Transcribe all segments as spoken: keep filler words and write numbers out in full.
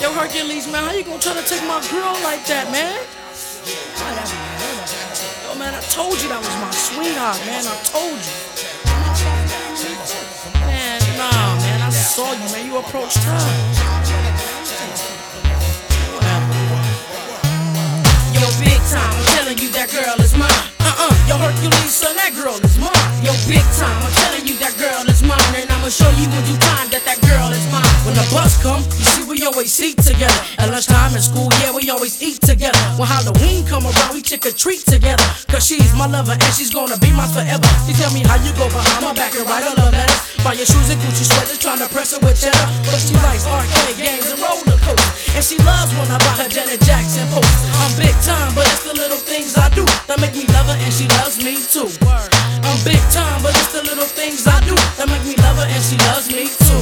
Yo, Hercules, man, how you gonna try to take my girl like that, man? Whatever, man. Yo, man, I told you that was my sweetheart, man. I told you. Man, nah, man, I saw you, man. You approached her. Whatever. Yo, big time, I'm telling you that girl is mine. Uh-uh, yo, Hercules, son, that girl is mine. Yo, big time, I'm telling you that girl is mine. And I'ma show you when you time that that girl is mine. When the bus come, you see we always eat together. At lunchtime in school, yeah, we always eat together. When Halloween come around, we trick or treat together. Cause she's my lover and she's gonna be mine forever. She tell me how you go behind my back and write a love letter. Buy your shoes and Gucci sweaters, trying to press her with cheddar. But she likes arcade games and roller coasters. And she loves when I buy her Janet Jackson posts. I'm big time, but it's the little things I do that make me love her and she loves me too. I'm big time, but it's the little things I do that make me love her and she loves me too.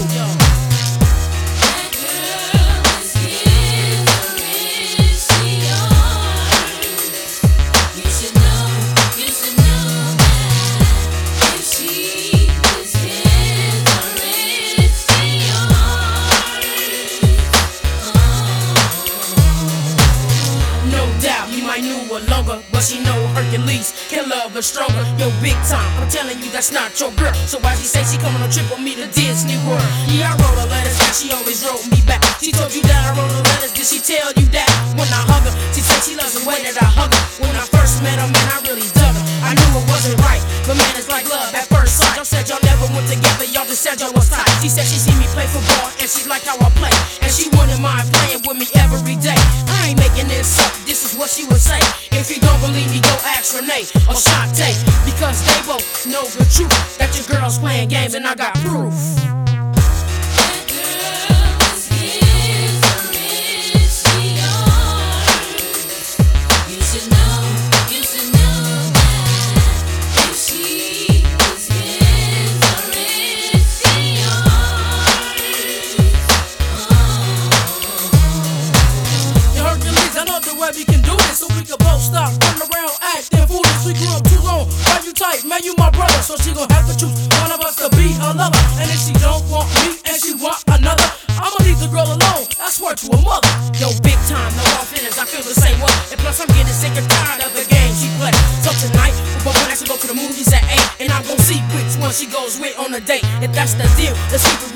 Longer, but she know Hercules can love her stronger. Yo, big time, I'm telling you that's not your girl. So why she say she come on a trip with me to Disney World? Yeah, I wrote her letters and she always wrote me back. She told you that I wrote her letters, did she tell you that? When I hug her, she said she loves the way that I hug her. When I first met her, man, I really dug her. I knew it wasn't right, but man, it's like love at first sight. Y'all said y'all never went together, y'all just said y'all was tight. She said she see me play football and she liked how I play, and she wouldn't mind playing with me every day. I ain't making this up, this is what she would say. If you don't believe me, go ask Renee or Shantae, because they both know the truth that your girl's playing games and I got proof. We can do this so we can both stop running around acting foolish. We grew up too long, why you tight? Man, you my brother, so she gon' have to choose one of us to be her lover. And if she don't want me and she want another, I'ma leave the girl alone, I swear to her mother. Yo, big time, no hard feelings, I feel the same way. And plus I'm getting sick and tired of the game she play. So tonight, we're gonna actually go to the movies at eight, and I'm gonna see which one she goes with on a date. If that's the deal, let's keep it